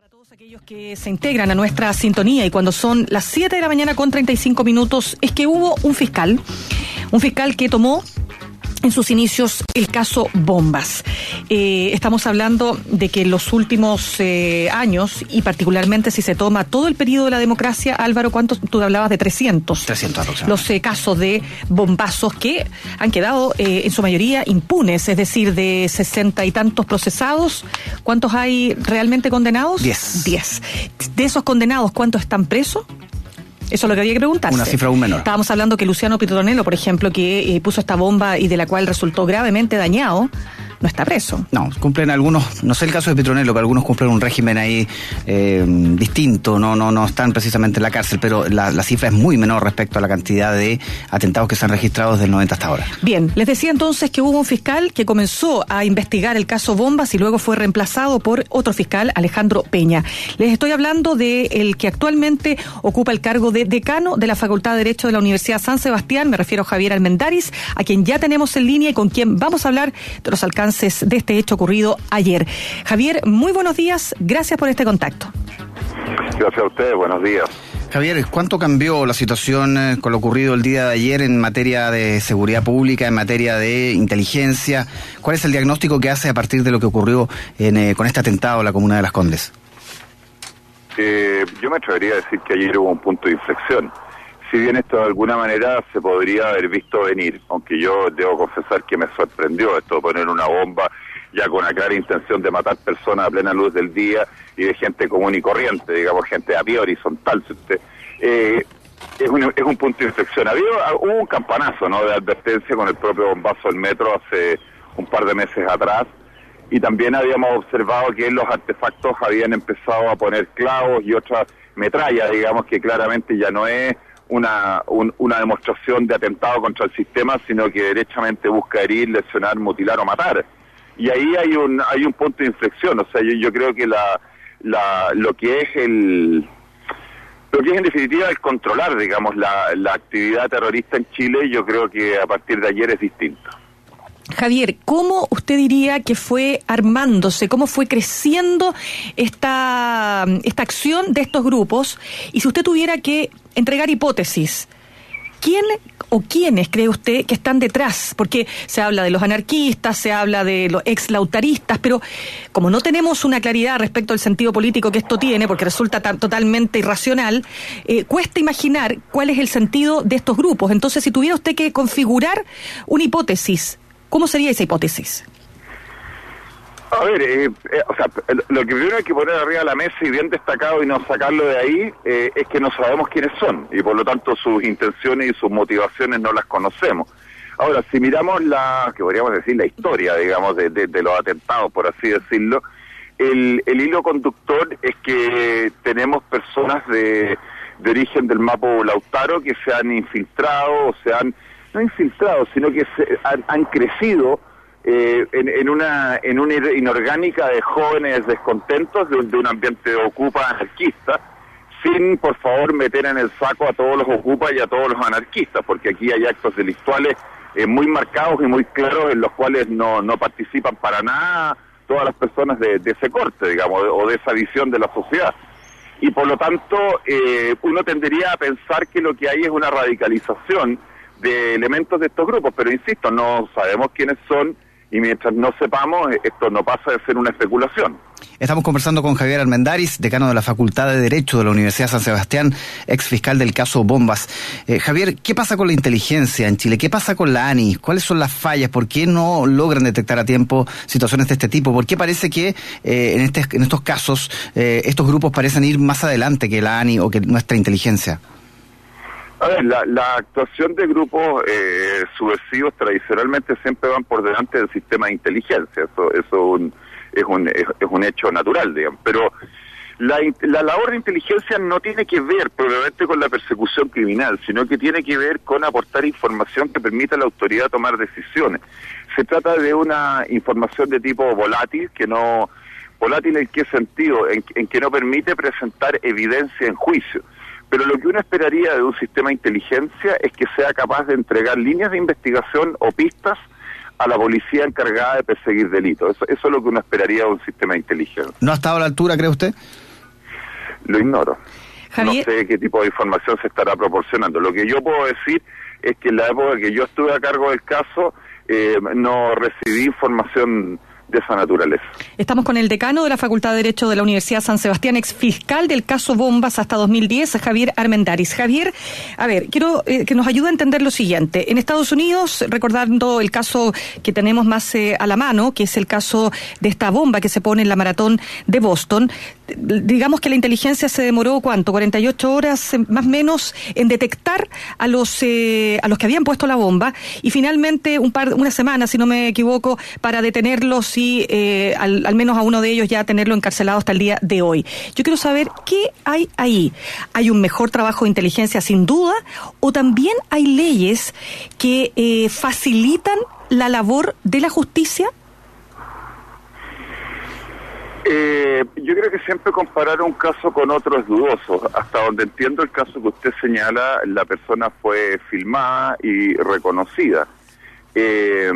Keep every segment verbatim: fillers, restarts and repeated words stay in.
A todos aquellos que se integran a nuestra sintonía y cuando son las siete de la mañana con treinta y cinco minutos, es que hubo un fiscal, un fiscal que tomó en sus inicios el caso Bombas. Eh, estamos hablando de que en los últimos eh, años, y particularmente si se toma todo el periodo de la democracia, Álvaro, ¿cuántos? Tú hablabas de trescientos. trescientos aproximadamente. Los eh, casos de bombazos que han quedado eh, en su mayoría impunes, es decir, de sesenta y tantos procesados, ¿cuántos hay realmente condenados? Diez. Diez. De esos condenados, ¿cuántos están presos? Eso es lo que había que preguntarse. Una cifra aún menor. Estábamos hablando que Luciano Pitonello, por ejemplo, que eh, puso esta bomba y de la cual resultó gravemente dañado, no está preso. No, cumplen algunos, no sé el caso de Pitonello, pero algunos cumplen un régimen ahí eh, distinto, no no no están precisamente en la cárcel, pero la, la cifra es muy menor respecto a la cantidad de atentados que se han registrado desde el noventa hasta ahora. Bien, les decía entonces que hubo un fiscal que comenzó a investigar el caso Bombas y luego fue reemplazado por otro fiscal, Alejandro Peña. Les estoy hablando de el que actualmente ocupa el cargo de decano de la Facultad de Derecho de la Universidad San Sebastián, me refiero a Javier Armendáriz, a quien ya tenemos en línea y con quien vamos a hablar de los alcances de este hecho ocurrido ayer. Javier, muy buenos días, gracias por este contacto. Gracias a ustedes, buenos días. Javier, ¿cuánto cambió la situación eh, con lo ocurrido el día de ayer en materia de seguridad pública, en materia de inteligencia? ¿Cuál es el diagnóstico que hace a partir de lo que ocurrió en, eh, con este atentado en la comuna de Las Condes? Eh, yo me atrevería a decir que ayer hubo un punto de inflexión. Si bien esto de alguna manera se podría haber visto venir, aunque yo debo confesar que me sorprendió esto de poner una bomba ya con una clara intención de matar personas a plena luz del día y de gente común y corriente, digamos, gente a pie horizontal. Si usted, eh, es, un, es un punto de inflexión. Había, hubo un campanazo, ¿no?, de advertencia con el propio bombazo del metro hace un par de meses atrás, y también habíamos observado que los artefactos habían empezado a poner clavos y otras metrallas, digamos, que claramente ya no es Una, un, una demostración de atentado contra el sistema, sino que derechamente busca herir, lesionar, mutilar o matar. Y ahí hay un hay un punto de inflexión. O sea, yo, yo creo que la, la lo que es el lo que es en definitiva el controlar, digamos, la, la actividad terrorista en Chile, yo creo que a partir de ayer es distinto. Javier, ¿cómo usted diría que fue armándose, cómo fue creciendo esta, esta acción de estos grupos? Y si usted tuviera que entregar hipótesis, ¿quién o quiénes cree usted que están detrás? Porque se habla de los anarquistas, se habla de los exlautaristas, pero como no tenemos una claridad respecto al sentido político que esto tiene, porque resulta tan, totalmente irracional, eh, cuesta imaginar cuál es el sentido de estos grupos. Entonces, si tuviera usted que configurar una hipótesis, ¿cómo sería esa hipótesis? A ver, eh, eh, o sea, lo que primero hay que poner arriba de la mesa y bien destacado y no sacarlo de ahí, eh, es que no sabemos quiénes son y por lo tanto sus intenciones y sus motivaciones no las conocemos. Ahora, si miramos la, que podríamos decir, la historia, digamos, de, de, de los atentados, por así decirlo, el, el hilo conductor es que tenemos personas de, de origen del Mapo Lautaro que se han infiltrado, o se han, no infiltrado, sino que se han, han crecido Eh, en, en una en una inorgánica de jóvenes descontentos de, de un ambiente ocupa anarquista, sin por favor meter en el saco a todos los ocupas y a todos los anarquistas, porque aquí hay actos delictuales eh, muy marcados y muy claros en los cuales no, no participan para nada todas las personas de, de ese corte, digamos, o de esa visión de la sociedad. Y por lo tanto, eh, uno tendería a pensar que lo que hay es una radicalización de elementos de estos grupos, pero insisto, no sabemos quiénes son, y mientras no sepamos, esto no pasa de ser una especulación. Estamos conversando con Javier Armendáriz, decano de la Facultad de Derecho de la Universidad San Sebastián, ex fiscal del caso Bombas. Eh, Javier, ¿qué pasa con la inteligencia en Chile? ¿Qué pasa con la ANI? ¿Cuáles son las fallas? ¿Por qué no logran detectar a tiempo situaciones de este tipo? ¿Por qué parece que eh, en, este, en estos casos eh, estos grupos parecen ir más adelante que la ANI o que nuestra inteligencia? A ver, la, la actuación de grupos eh, subversivos tradicionalmente siempre van por delante del sistema de inteligencia, eso, eso un, es, un, es, es un hecho natural, digamos, pero la, la labor de inteligencia no tiene que ver probablemente con la persecución criminal, sino que tiene que ver con aportar información que permita a la autoridad tomar decisiones. Se trata de una información de tipo volátil, que no, volátil en qué sentido, en, en que no permite presentar evidencia en juicio. Pero lo que uno esperaría de un sistema de inteligencia es que sea capaz de entregar líneas de investigación o pistas a la policía encargada de perseguir delitos. Eso, eso es lo que uno esperaría de un sistema de inteligencia. ¿No ha estado a la altura, cree usted? lo ignoro. Javier. No sé qué tipo de información se estará proporcionando. Lo que yo puedo decir es que en la época que yo estuve a cargo del caso, eh, no recibí información de esa naturaleza. Estamos con el decano de la Facultad de Derecho de la Universidad San Sebastián, ex fiscal del caso Bombas hasta dos mil diez, Javier Armendáriz. Javier, a ver, quiero eh, que nos ayude a entender lo siguiente. En Estados Unidos, recordando el caso que tenemos más eh, a la mano, que es el caso de esta bomba que se pone en la maratón de Boston, digamos que la inteligencia se demoró, ¿cuánto? cuarenta y ocho horas, más o menos, en detectar a los eh, a los que habían puesto la bomba, y finalmente un par, una semana, si no me equivoco, para detenerlos y eh, al, al menos a uno de ellos ya tenerlo encarcelado hasta el día de hoy. Yo quiero saber qué hay ahí. ¿Hay un mejor trabajo de inteligencia sin duda? ¿O también hay leyes que eh, facilitan la labor de la justicia? Eh, yo creo que siempre comparar un caso con otro es dudoso. Hasta donde entiendo el caso que usted señala, la persona fue filmada y reconocida. Eh,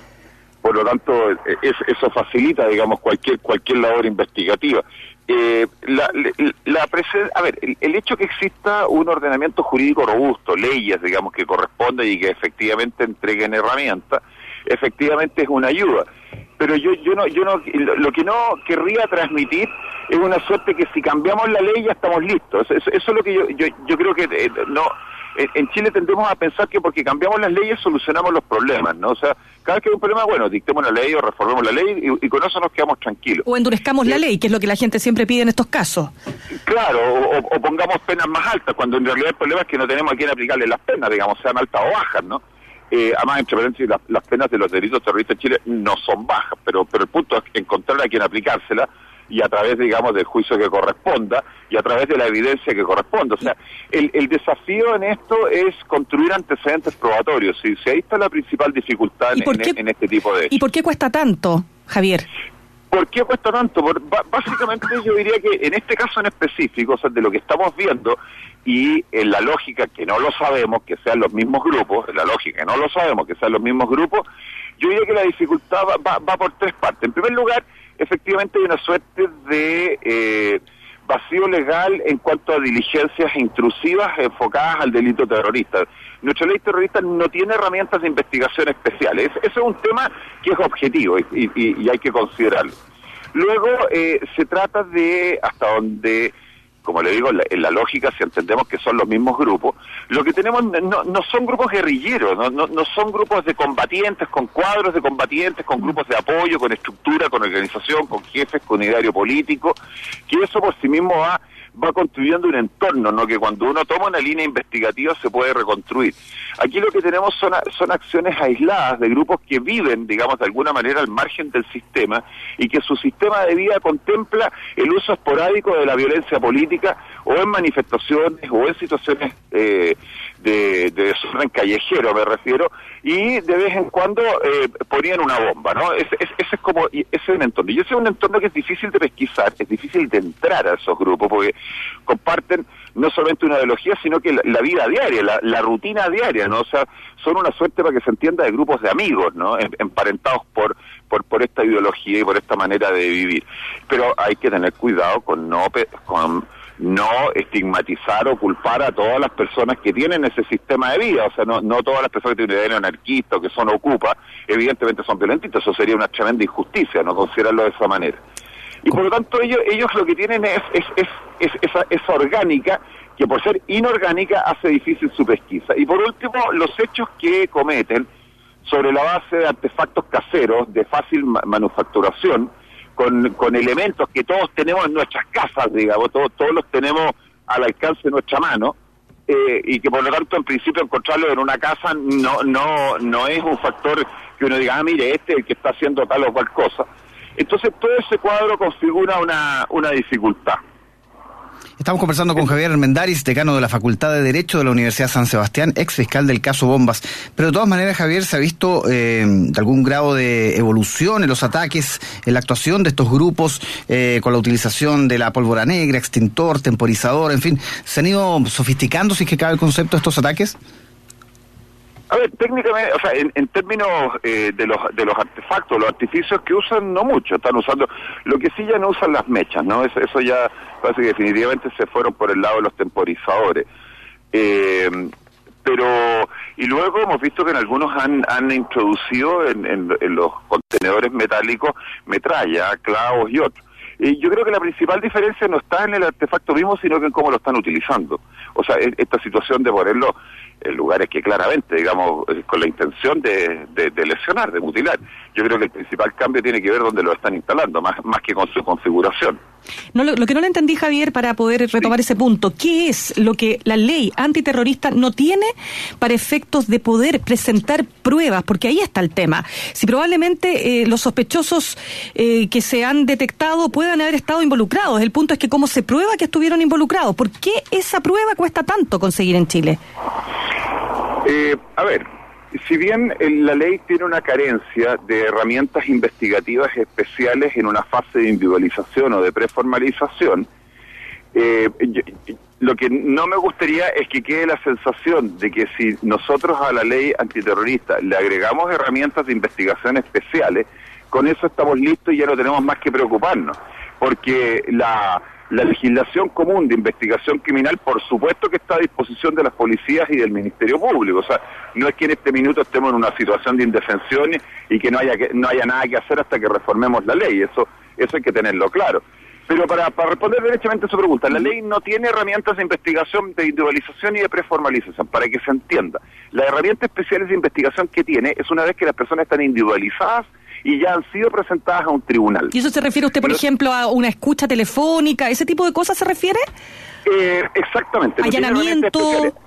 por lo tanto, es, eso facilita, digamos, cualquier cualquier labor investigativa. Eh, la, la, la presen- a ver, el, el hecho que exista un ordenamiento jurídico robusto, leyes, digamos, que correspondan y que efectivamente entreguen herramientas, efectivamente es una ayuda. Pero yo yo no yo no lo que no querría transmitir es una suerte que si cambiamos la ley ya estamos listos. Eso, eso es lo que yo yo, yo creo que eh, no en Chile tendemos a pensar que porque cambiamos las leyes solucionamos los problemas, ¿no? O sea, cada vez que hay un problema, bueno, dictemos la ley o reformemos la ley y, y con eso nos quedamos tranquilos. O endurezcamos eh, la ley, que es lo que la gente siempre pide en estos casos. Claro, o, o pongamos penas más altas, cuando en realidad el problema es que no tenemos a quién aplicarle las penas, digamos, sean altas o bajas, ¿no? Eh, además, entre paréntesis, las, las penas de los delitos terroristas en Chile no son bajas, pero pero el punto es encontrar a quien aplicársela y a través, digamos, del juicio que corresponda y a través de la evidencia que corresponda. O sea, el, el desafío en esto es construir antecedentes probatorios. Si, si ahí está la principal dificultad en, en, en este tipo de hechos. ¿Y por qué cuesta tanto, Javier? ¿Por qué cuesta tanto? Por, básicamente yo diría que en este caso en específico, o sea, de lo que estamos viendo, y en la lógica que no lo sabemos, que sean los mismos grupos, en la lógica que no lo sabemos, que sean los mismos grupos, yo diría que la dificultad va, va, va por tres partes. En primer lugar, efectivamente hay una suerte de eh, vacío legal en cuanto a diligencias intrusivas enfocadas al delito terrorista. Nuestra ley terrorista no tiene herramientas de investigación especiales. Ese es un tema que es objetivo y, y, y hay que considerarlo. Luego, eh, se trata de hasta donde, como le digo, en la, en la lógica, si entendemos que son los mismos grupos, lo que tenemos no, no son grupos guerrilleros, no, no, no son grupos de combatientes, con cuadros de combatientes, con grupos de apoyo, con estructura, con organización, con jefes, con ideario político, que eso por sí mismo va va construyendo un entorno, ¿no? Que cuando uno toma una línea investigativa se puede reconstruir. Aquí lo que tenemos son, son acciones aisladas de grupos que viven, digamos, de alguna manera al margen del sistema y que su sistema de vida contempla el uso esporádico de la violencia política o en manifestaciones o en situaciones eh, de, de desorden callejero, me refiero, y de vez en cuando eh, ponían una bomba, ¿no? Ese, ese es como, ese es un entorno. Y ese es un entorno que es difícil de pesquisar, es difícil de entrar a esos grupos, porque comparten no solamente una ideología, sino que la, la vida diaria, la, la rutina diaria, ¿no? O sea, son una suerte, para que se entienda, de grupos de amigos, ¿no? Emparentados por, por, por esta ideología y por esta manera de vivir. Pero hay que tener cuidado con no, con no estigmatizar o culpar a todas las personas que tienen ese sistema de vida. O sea, no, no todas las personas que tienen idea anarquista o que son ocupa, evidentemente son violentistas. Eso sería una tremenda injusticia, no considerarlo de esa manera. Y por lo tanto ellos ellos lo que tienen es, es, es, es esa, esa orgánica que por ser inorgánica hace difícil su pesquisa. Y por último, los hechos que cometen sobre la base de artefactos caseros de fácil ma- manufacturación, con, con elementos que todos tenemos en nuestras casas, digamos, todos, todos los tenemos al alcance de nuestra mano, eh, y que por lo tanto en principio encontrarlo en una casa no, no, no es un factor que uno diga, ah, mire, este es el que está haciendo tal o cual cosa. Entonces todo ese cuadro configura una, una dificultad. Estamos conversando con Javier Armendáriz, decano de la Facultad de Derecho de la Universidad San Sebastián, ex fiscal del caso Bombas. Pero de todas maneras, Javier, ¿se ha visto eh, algún grado de evolución en los ataques, en la actuación de estos grupos, eh, con la utilización de la pólvora negra, extintor, temporizador, en fin? ¿Se han ido sofisticando, si es que cabe el concepto, de estos ataques? A ver, técnicamente, o sea, en, en términos eh, de los de los artefactos, los artificios que usan, no mucho, están usando, lo que sí ya no usan las mechas, ¿no? Eso, eso ya parece que definitivamente se fueron por el lado de los temporizadores. Eh, pero, y luego hemos visto que en algunos han, han introducido en, en, en los contenedores metálicos metralla, clavos y otros. Y yo creo que la principal diferencia no está en el artefacto mismo, sino que en cómo lo están utilizando. O sea, esta situación de ponerlo en lugares que claramente, digamos, con la intención de, de, de lesionar, de mutilar. Yo creo que el principal cambio tiene que ver dónde lo están instalando, más, más que con su configuración. No, lo, lo que no le entendí, Javier, para poder retomar sí. ese punto, ¿qué es lo que la ley antiterrorista no tiene para efectos de poder presentar pruebas? Porque ahí está el tema. Si probablemente eh, los sospechosos eh, que se han detectado puedan haber estado involucrados, el punto es que cómo se prueba que estuvieron involucrados. ¿Por qué esa prueba cuesta tanto conseguir en Chile? Eh, a ver, si bien el, la ley tiene una carencia de herramientas investigativas especiales en una fase de individualización o de preformalización, eh, yo, lo que no me gustaría es que quede la sensación de que si nosotros a la ley antiterrorista le agregamos herramientas de investigación especiales, con eso estamos listos y ya no tenemos más que preocuparnos, porque la... La legislación común de investigación criminal, por supuesto que está a disposición de las policías y del Ministerio Público. O sea, no es que en este minuto estemos en una situación de indefensión y que no haya que, no haya nada que hacer hasta que reformemos la ley. Eso eso hay que tenerlo claro. Pero para, para responder derechamente a su pregunta, la ley no tiene herramientas de investigación, de individualización y de preformalización, para que se entienda. Las herramientas especiales de investigación que tiene es una vez que las personas están individualizadas y ya han sido presentadas a un tribunal. ¿Y eso se refiere usted, por Pero, ejemplo, a una escucha telefónica? ¿Ese tipo de cosas se refiere? Eh, exactamente. Allanamiento.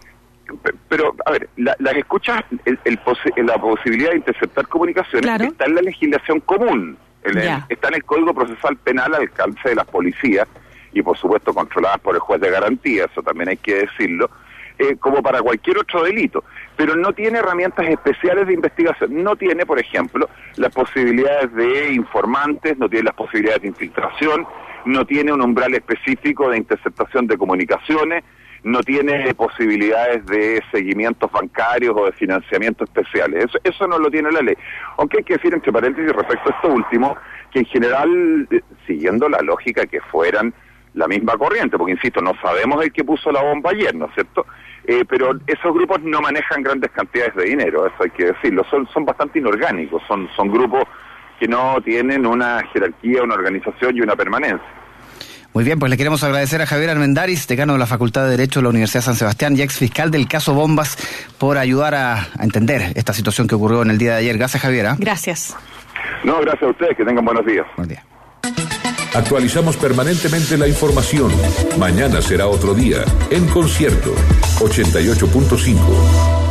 Pero, a ver, la, las escuchas, el, el posi la posibilidad de interceptar comunicaciones claro. está en la legislación común. El, el, está en el Código Procesal Penal al alcance de las policías y, por supuesto, controladas por el juez de garantía, eso también hay que decirlo. Eh, como para cualquier otro delito, pero no tiene herramientas especiales de investigación, no tiene, por ejemplo, las posibilidades de informantes, no tiene las posibilidades de infiltración, no tiene un umbral específico de interceptación de comunicaciones, no tiene posibilidades de seguimientos bancarios o de financiamiento especiales, eso, eso no lo tiene la ley. Aunque hay que decir, entre paréntesis, respecto a esto último, que en general, eh, siguiendo la lógica que fueran la misma corriente, porque insisto, no sabemos el que puso la bomba ayer, ¿no es cierto? Eh, pero esos grupos no manejan grandes cantidades de dinero, eso hay que decirlo, son son bastante inorgánicos, son son grupos que no tienen una jerarquía, una organización y una permanencia. Muy bien, pues le queremos agradecer a Javier Armendáriz, decano de la Facultad de Derecho de la Universidad de San Sebastián y ex fiscal del caso Bombas, por ayudar a, a entender esta situación que ocurrió en el día de ayer. Gracias, Javier. ¿eh? Gracias. No, gracias a ustedes, que tengan buenos días. Buen día. Actualizamos permanentemente la información. Mañana será otro día. En Concierto, ochenta y ocho punto cinco.